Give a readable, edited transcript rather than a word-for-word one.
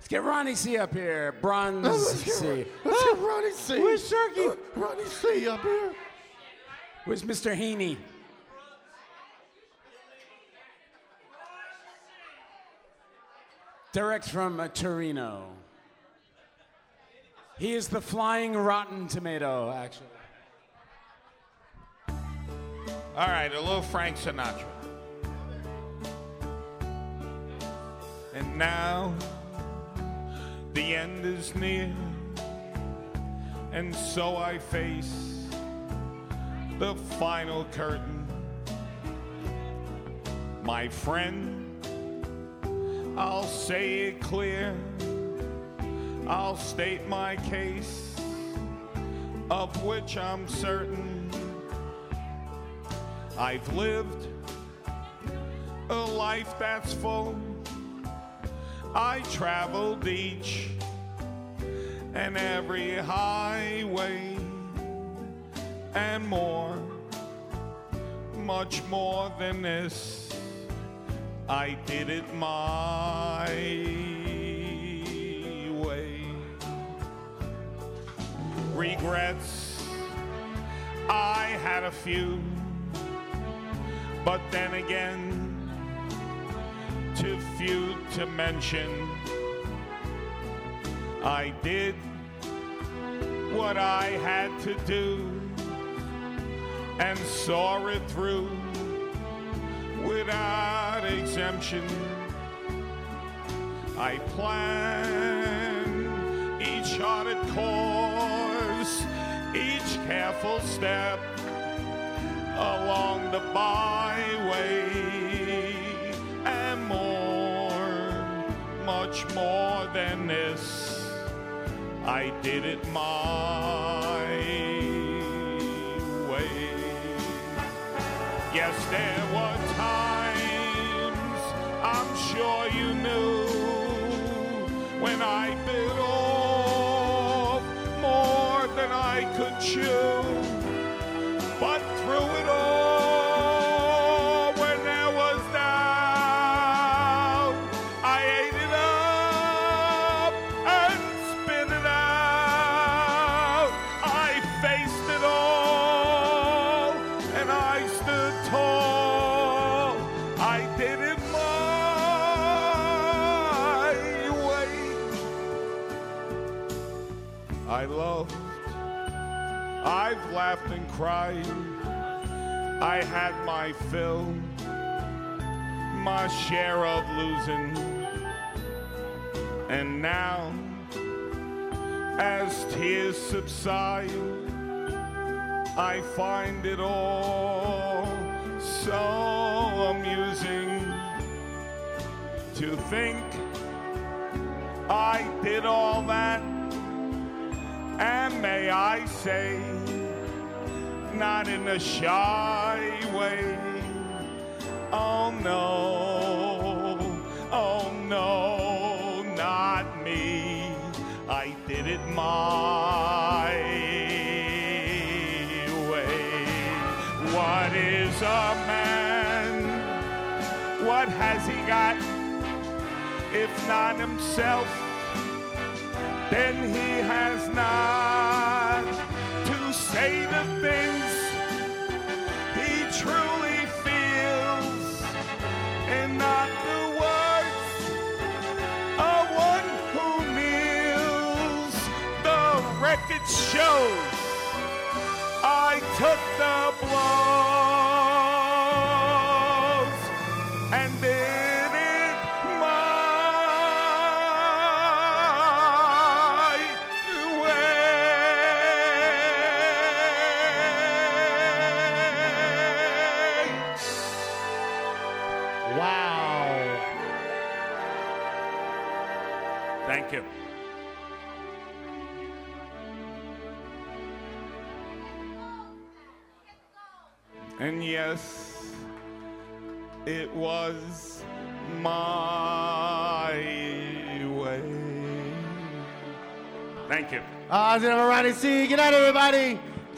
Let's get Ronnie C up here. Bronze C. Let's get Ronnie C. Where's Sharky? Ronnie C up here. Where's Mr. Heaney? Directs from Torino. He is the flying rotten tomato, actually. All right, a little Frank Sinatra. And now the end is near, and so I face the final curtain. My friend, I'll say it clear, I'll state my case, of which I'm certain. I've lived a life that's full. I traveled each and every highway and more, much more than this. I did it my way. Regrets, I had a few, but then again, too few to mention. I did what I had to do and saw it through without exemption. I planned each charted course, each careful step along the byway, and more, much more than this, I did it my way. Yes, there were times, I'm sure you knew, when I bit off more than I could chew. But through it all, when there was doubt, I ate it up and spit it out. I faced it all, and I stood tall. I did it my way. I loved, I've laughed and cried. I had my fill, my share of losing. And now, as tears subside, I find it all so amusing to think I did all that. And may I say, not in a shy way. Oh no, not me. I did it my way. What is a man? What has he got? If not himself, then he has not to say the things he truly feels, and not the words of one who kneels. The record shows I took the blows and did it my Thank you. And yes, it was my way. Thank you. Ronnie C. Good night, everybody.